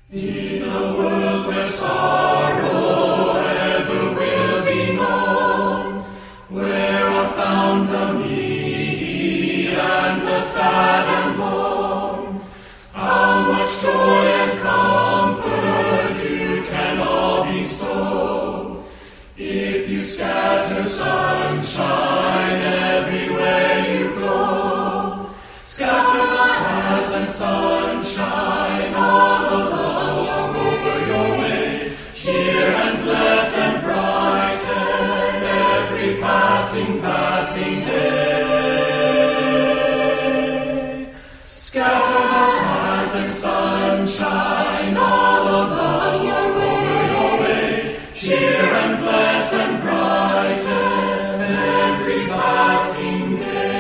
In a world where sorrow ever will be known, where are found the needy and the sad and lone, how much joy and comfort you can all bestow, if you scatter sunshine everywhere you go. Scatter the stars and sunshine all along over your way. Cheer and bless and brighten every passing day. Scatter the stars and sunshine all along over your way. Cheer and bless and brighten every passing day.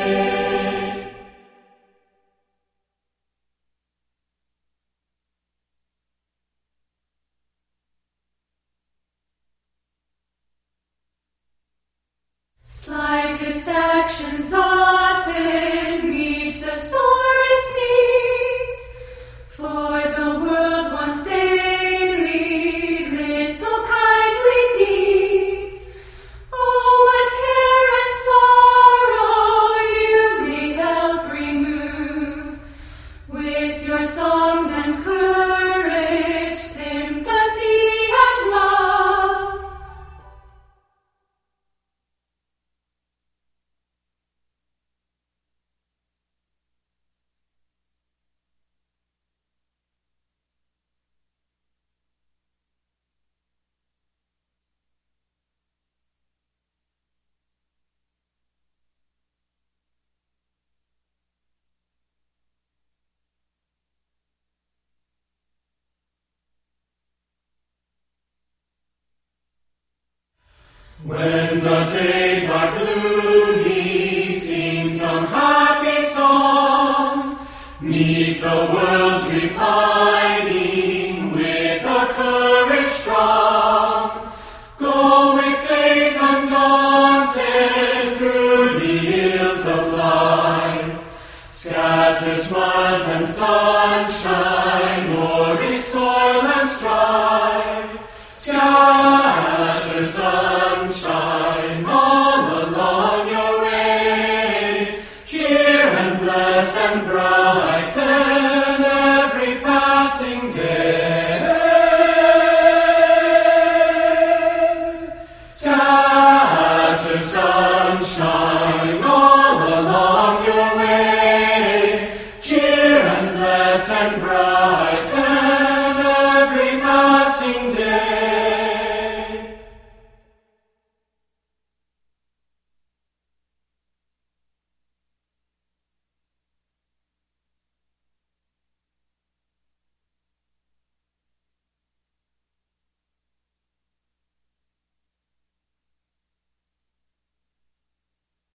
Slightest actions often meet the sorest needs, for the world wants daily little kindly deeds. Oh, what care and sorrow you may help remove, with your songs and courage, sympathy and love. When the days are gloomy, sing some happy song. Meet the world's repining with a courage strong. Go with faith undaunted through the hills of life. Scatter smiles and sunshine o'er its toil and strife. Scatter sunshine all along your way. Cheer and bless and brighten every passing day. Scatter sunshine all along your way. Cheer and bless and brighten